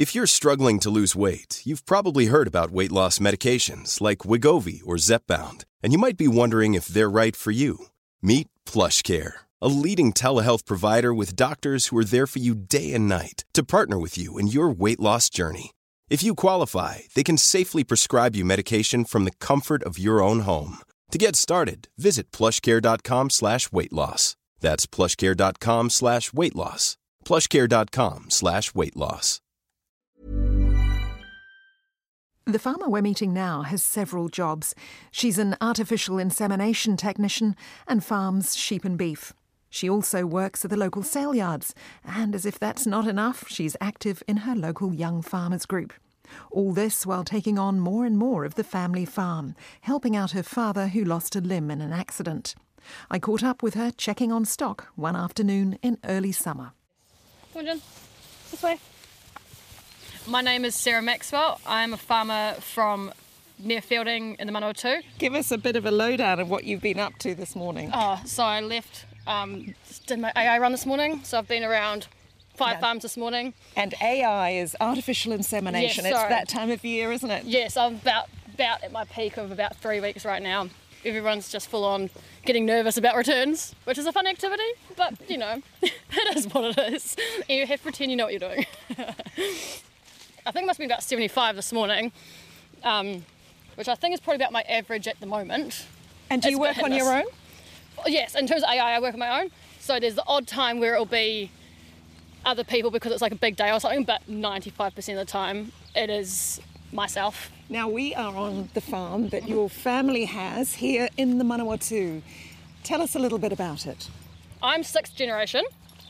If you're struggling to lose weight, you've probably heard about weight loss medications like Wegovy or Zepbound, and you might be wondering if they're right for you. Meet PlushCare, a leading telehealth provider with doctors who are there for you day and night to partner with you in your weight loss journey. If you qualify, they can safely prescribe you medication from the comfort of your own home. To get started, visit plushcare.com/weight-loss. That's plushcare.com/weight-loss. plushcare.com/weight-loss. The farmer we're meeting now has several jobs. She's an artificial insemination technician and farms sheep and beef. She also works at the local sale yards, and as if that's not enough, she's active in her local young farmers group. All this while taking on more and more of the family farm, helping out her father who lost a limb in an accident. I caught up with her checking on stock one afternoon in early summer. Come on, Jen. This way. My name is Sarah Maxwell. I'm a farmer from near Feilding in the Manawatu. Give us a bit of a lowdown of what you've been up to this morning. So I left, did my AI run this morning, so I've been around 5 farms this morning. And AI is artificial insemination. Yes, it's that time of year, isn't it? Yes, I'm about at my peak of about 3 weeks right now. Everyone's just full on getting nervous about returns, which is a fun activity, but you know, it is what it is. You have to pretend you know what you're doing. I think it must be about 75 this morning, which I think is probably about my average at the moment. And do you work on your own? Yes, in terms of AI, I work on my own. So there's the odd time where it'll be other people because it's like a big day or something, but 95% of the time it is myself. Now we are on the farm that your family has here in the Manawatu. Tell us a little bit about it. I'm 6th generation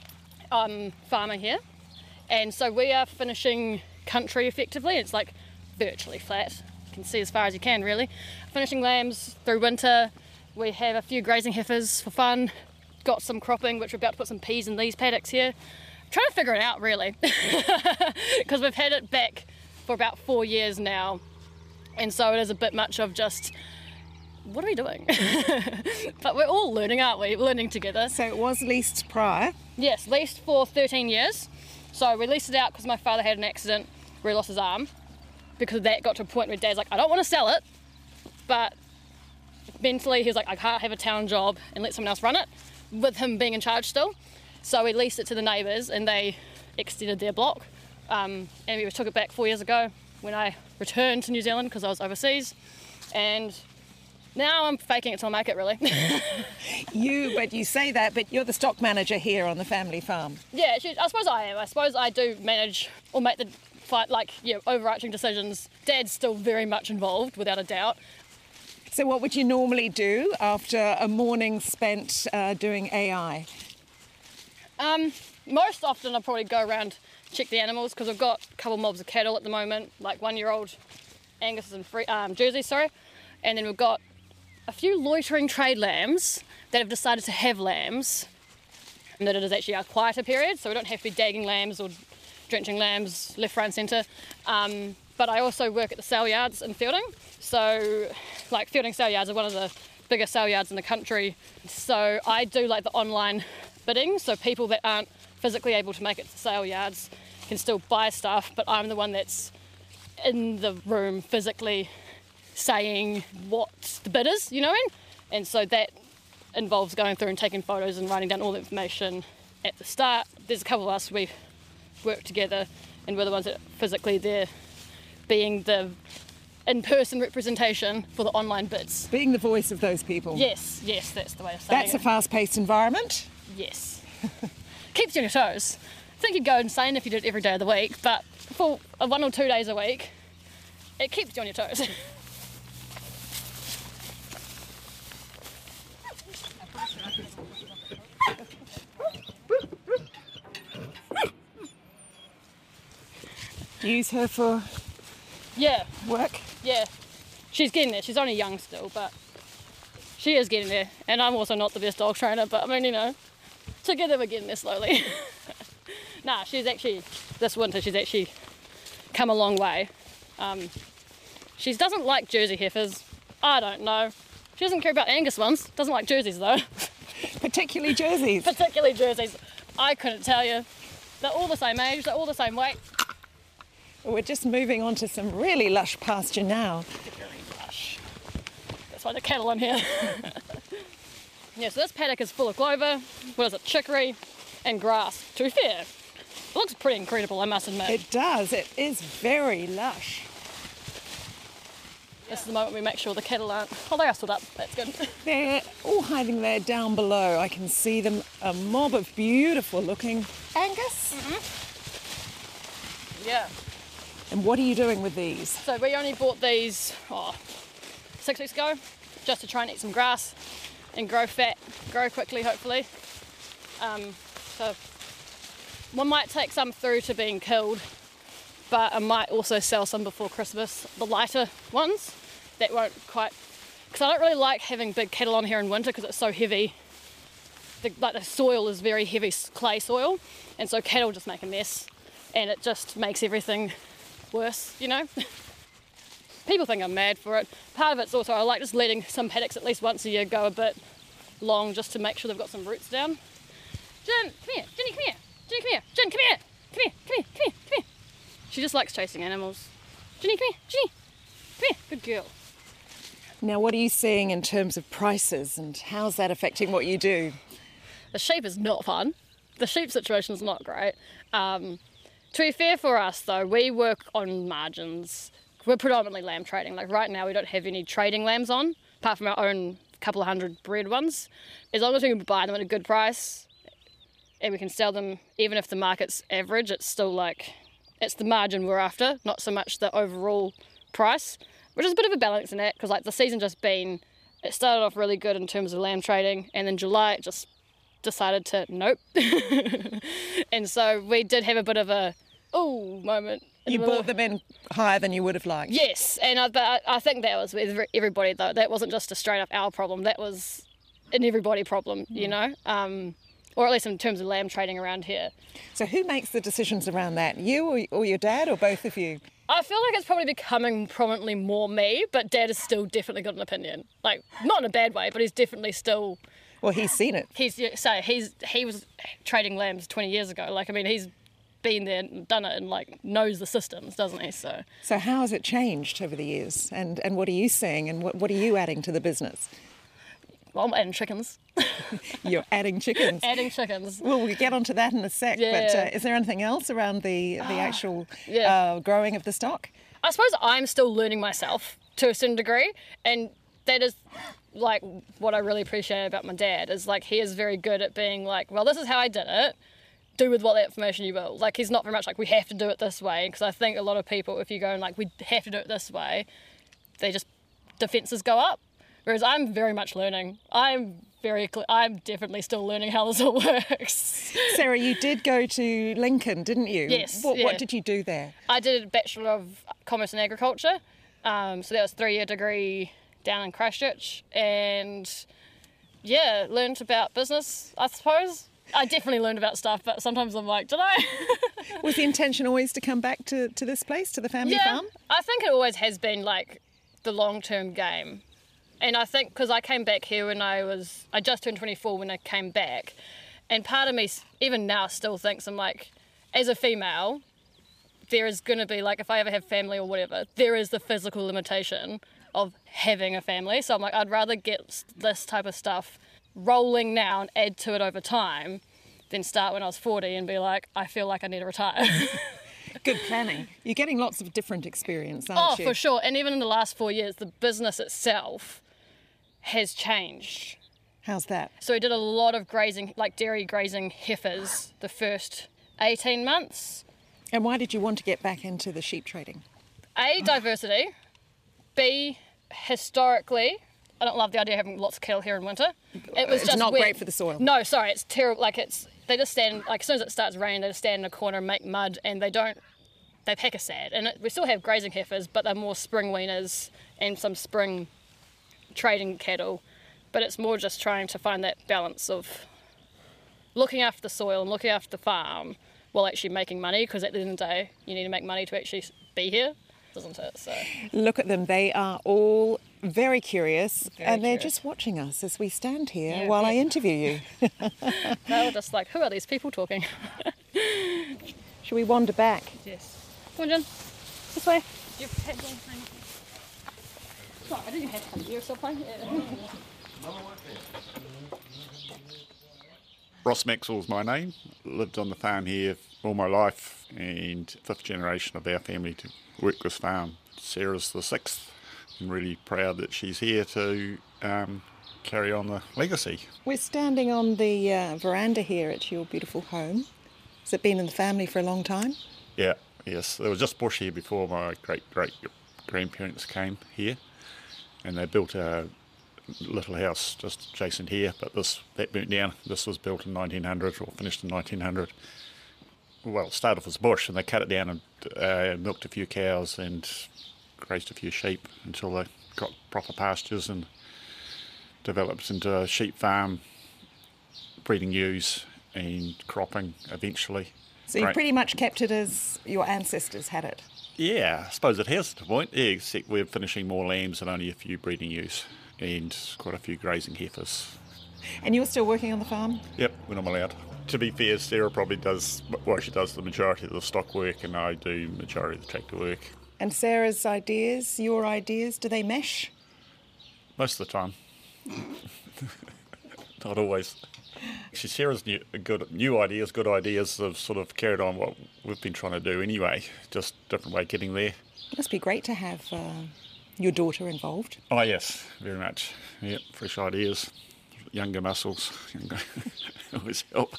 farming here, and so we are finishing country effectively. It's like virtually flat. You can see as far as you can really. Finishing lambs through winter. We have a few grazing heifers for fun. Got some cropping, which we're about to put some peas in these paddocks here. Trying to figure it out really, because we've had it back for about 4 years now, and so it is a bit much of just, what are we doing? But we're all learning, aren't we? We're learning together. So it was leased prior? Yes, leased for 13 years. So we leased it out because my father had an accident where he lost his arm, because that got to a point where Dad's like, I don't want to sell it, but mentally he was like, I can't have a town job and let someone else run it, with him being in charge still. So we leased it to the neighbours and they extended their block, and we took it back 4 years ago when I returned to New Zealand because I was overseas, and now I'm faking it till I make it really. But you say that, but you're the stock manager here on the family farm. Yeah, I suppose I am. I suppose I do manage or make the overarching decisions. Dad's still very much involved, without a doubt. So what would you normally do after a morning spent doing AI? Most often I'll probably go around, check the animals, because we've got a couple mobs of cattle at the moment, like 1-year-old Angus and Jersey, and then we've got a few loitering trade lambs that have decided to have lambs, and that it is actually our quieter period, so we don't have to be dagging lambs or drenching lambs left, right and centre. But I also work at the sale yards in Feilding, so like Feilding sale yards are one of the biggest sale yards in the country, so I do like the online bidding, so people that aren't physically able to make it to sale yards can still buy stuff, but I'm the one that's in the room physically saying what the bid is, you know what I mean? And so that involves going through and taking photos and writing down all the information at the start. There's a couple of us, we work together, and we're the ones that are physically there, being the in-person representation for the online bids. Being the voice of those people. Yes, that's the way of saying it. That's a fast-paced environment. Yes. Keeps you on your toes. I think you'd go insane if you did it every day of the week, but for 1 or 2 days a week, it keeps you on your toes. Use her for work? Yeah. She's getting there. She's only young still, but she is getting there. And I'm also not the best dog trainer, but I mean, you know, together we're getting there slowly. This winter she's actually come a long way. She doesn't like Jersey heifers. I don't know. She doesn't care about Angus ones. Doesn't like Jerseys though. Particularly Jerseys? Particularly Jerseys. I couldn't tell you. They're all the same age, they're all the same weight. We're just moving on to some really lush pasture now. Very lush. That's why the cattle in here. Yeah, so this paddock is full of clover, what is it, chicory and grass. To be fair, it looks pretty incredible, I must admit. It does. It is very lush. This is the moment we make sure the cattle aren't... Oh, they are stood up. That's good. They're all hiding there down below. I can see them, a mob of beautiful looking Angus. Yeah. And what are you doing with these? So we only bought these 6 weeks ago, just to try and eat some grass and grow fat, grow quickly, hopefully. So one might take some through to being killed, but I might also sell some before Christmas, the lighter ones that won't quite, because I don't really like having big cattle on here in winter because it's so heavy. The soil is very heavy clay soil, and so cattle just make a mess, and it just makes everything worse, you know. People think I'm mad for it. Part of it's also I like just letting some paddocks at least once a year go a bit long just to make sure they've got some roots down. Jen, come here. Jenny, come here. Jenny, come here. Jen, come here. Come here. Come here. Come here. Come here. She just likes chasing animals. Jenny, come here. Jenny, come here. Good girl. Now, what are you seeing in terms of prices and how's that affecting what you do? The sheep is not fun. The sheep situation is not great. To be fair for us, though, we work on margins. We're predominantly lamb trading. Like right now, we don't have any trading lambs on, apart from our own couple of hundred bred ones. As long as we can buy them at a good price and we can sell them, even if the market's average, it's still like, it's the margin we're after, not so much the overall price, which is a bit of a balancing act because like the season just been, it started off really good in terms of lamb trading, and then July it just decided to nope. And so we did have a bit of a moment. You bought them in higher than you would have liked. Yes, and but I think that was with everybody though. That wasn't just a straight up our problem. That was an everybody problem, you know, or at least in terms of lamb trading around here. So who makes the decisions around that? You or your dad, or both of you? I feel like it's probably becoming prominently more me, but Dad has still definitely got an opinion. Like not in a bad way, but he's definitely still. Well, he's seen it. He was trading lambs 20 years ago. Like I mean, he's been there and done it and like knows the systems, doesn't he? So how has it changed over the years, and what are you seeing, and what are you adding to the business? Well, I'm adding chickens. You're adding chickens. Adding chickens. Well, we'll get onto that in a sec. Yeah. But is there anything else around the actual growing of the stock? I suppose I'm still learning myself to a certain degree, and that is like what I really appreciate about my dad is like he is very good at being like, well, this is how I did it. Do with what that information you will. Like he's not very much like we have to do it this way, because I think a lot of people, if you go and like we have to do it this way, they just defences go up. Whereas I'm very much learning. I'm definitely still learning how this all works. Sarah, you did go to Lincoln, didn't you? Yes. What did you do there? I did a Bachelor of Commerce and Agriculture. So that was a 3-year degree down in Christchurch, and yeah, learned about business, I suppose. I definitely learned about stuff, but sometimes I'm like, did I? Was the intention always to come back to this place, to the family farm? I think it always has been like the long-term game. And I think because I came back here when I just turned 24 when I came back, and part of me even now still thinks, I'm like, as a female, there is going to be like, if I ever have family or whatever, there is the physical limitation of having a family. So I'm like, I'd rather get this type of stuff rolling now and add to it over time than start when I was 40 and be like, I feel like I need to retire. Good planning. You're getting lots of different experience, aren't you? Oh, for sure. And even in the last 4 years, the business itself has changed. How's that? So we did a lot of grazing, like dairy grazing heifers the first 18 months. And why did you want to get back into the sheep trading? A, diversity. B, historically, I don't love the idea of having lots of cattle here in winter. It's not great for the soil. No, sorry, it's terrible. Like they just stand, like as soon as it starts raining, they just stand in a corner and make mud, and they pack a sad. And we still have grazing heifers, but they're more spring weaners and some spring trading cattle. But it's more just trying to find that balance of looking after the soil and looking after the farm while actually making money, because at the end of the day, you need to make money to actually be here, doesn't it? So look at them. They are all very curious, and they're just watching us as we stand here while I interview you. They were just like, who are these people talking? Shall we wander back? Yes. Come on, Jen. This way. Do you have one thing? No, I didn't have to. You're still playing? Yeah. Ross Maxwell's my name. Lived on the farm here all my life, and fifth generation of our family to work this farm. Sarah's the sixth, and really proud that she's here to carry on the legacy. We're standing on the veranda here at your beautiful home. Has it been in the family for a long time? Yeah, yes. There was just bush here before my great-great-grandparents came here, and they built a little house just adjacent here, but that burnt down. This was built in 1900 or finished in 1900. Well, it started off as bush, and they cut it down and milked a few cows and grazed a few sheep until they got proper pastures and developed into a sheep farm, breeding ewes and cropping eventually. So you pretty much kept it as your ancestors had it? Yeah, I suppose it has to a point, yeah, except we're finishing more lambs and only a few breeding ewes and quite a few grazing heifers. And you're still working on the farm? Yep, when I'm allowed. To be fair, Sarah probably does, well, she does the majority of the stock work and I do the majority of the tractor work. And Sarah's ideas, your ideas, do they mesh? Most of the time. Not always. Actually, Sarah's new ideas, good ideas have sort of carried on what we've been trying to do anyway, just different way of getting there. It must be great to have your daughter involved. Oh yes, very much. Yep, fresh ideas, younger muscles, always help.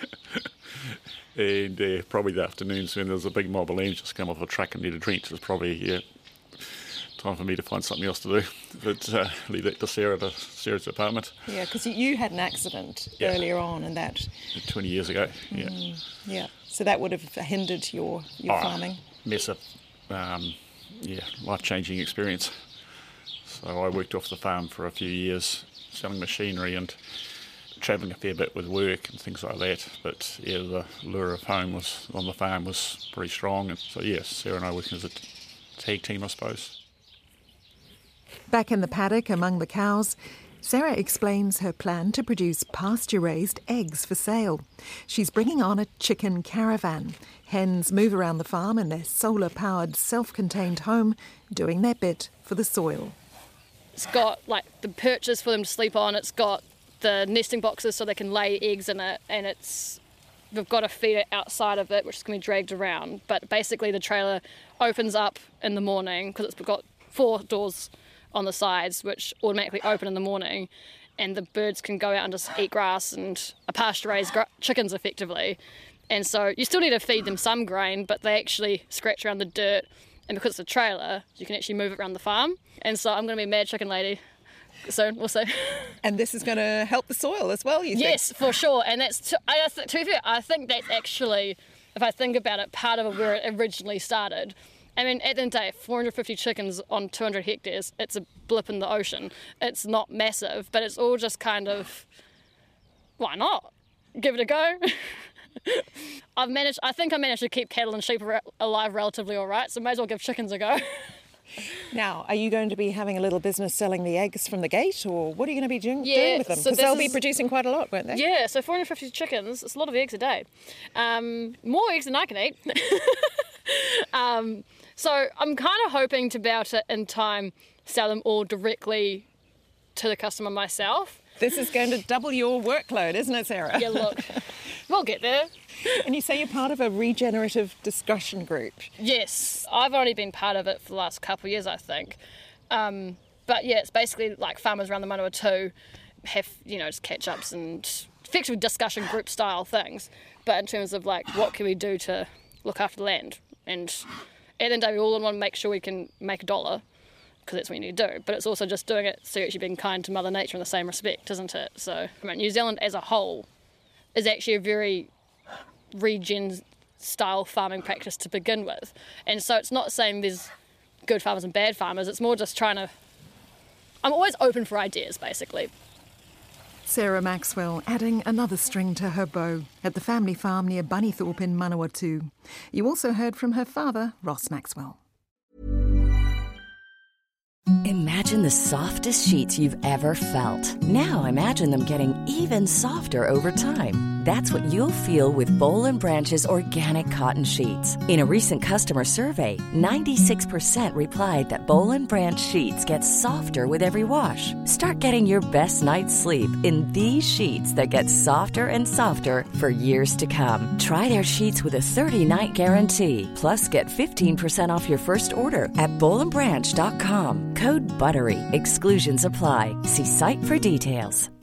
And probably the afternoons when there's a big mob of lambs just come off a truck and need a drink, it's probably time for me to find something else to do. But leave that to Sarah's department. Yeah, because you had an accident earlier on, and that 20 years ago. Yeah. Yeah. So that would have hindered your farming. Massive, life-changing experience. So I worked off the farm for a few years, selling machinery and travelling a fair bit with work and things like that. But yeah, the lure of home on the farm was pretty strong. And so yes, Sarah and I working as a tag team, I suppose. Back in the paddock among the cows, Sarah explains her plan to produce pasture-raised eggs for sale. She's bringing on a chicken caravan. Hens move around the farm in their solar-powered, self-contained home, doing their bit for the soil. It's got like the perches for them to sleep on. It's got the nesting boxes so they can lay eggs in it, and we've got a feeder outside of it which is going to be dragged around. But basically the trailer opens up in the morning because it's got 4 doors on the sides which automatically open in the morning, and the birds can go out and just eat grass and pasture-raised chickens effectively. And so you still need to feed them some grain, but they actually scratch around the dirt, and because it's a trailer you can actually move it around the farm. And so I'm going to be a mad chicken lady soon, we'll see. And this is going to help the soil as well, you think? Yes, for sure. And that's, to be fair, I think that's actually, if I think about it, part of where it originally started. I mean, at the end of the day, 450 chickens on 200 hectares, it's a blip in the ocean. It's not massive, but it's all just kind of, why not? Give it a go. I think I managed to keep cattle and sheep alive relatively all right, so may as well give chickens a go. Now, are you going to be having a little business selling the eggs from the gate, or what are you going to be doing with them? So because they'll be producing quite a lot, won't they? Yeah, so 450 chickens, it's a lot of eggs a day. More eggs than I can eat. So I'm kind of hoping to be able to, in time, sell them all directly to the customer myself. This is going to double your workload, isn't it, Sarah? Yeah, look, we'll get there. And you say you're part of a regenerative discussion group. Yes, I've only been part of it for the last couple of years, I think. But yeah, it's basically like farmers around the Manawatu have, just catch-ups and effectively discussion group style things. But in terms of like, what can we do to look after the land? And at the end of the day, we all want to make sure we can make $1, because that's what you need to do. But it's also just doing it so you're actually being kind to Mother Nature in the same respect, isn't it? So New Zealand as a whole is actually a very regen style farming practice to begin with. And so it's not saying there's good farmers and bad farmers, it's more just I'm always open for ideas, basically. Sarah Maxwell adding another string to her bow at the family farm near Bunnythorpe in Manawatu. You also heard from her father, Ross Maxwell. Imagine the softest sheets you've ever felt. Now imagine them getting even softer over time. That's what you'll feel with Boll & Branch's organic cotton sheets. In a recent customer survey, 96% replied that Boll & Branch sheets get softer with every wash. Start getting your best night's sleep in these sheets that get softer and softer for years to come. Try their sheets with a 30-night guarantee. Plus, get 15% off your first order at bollandbranch.com. Code BUTTERY. Exclusions apply. See site for details.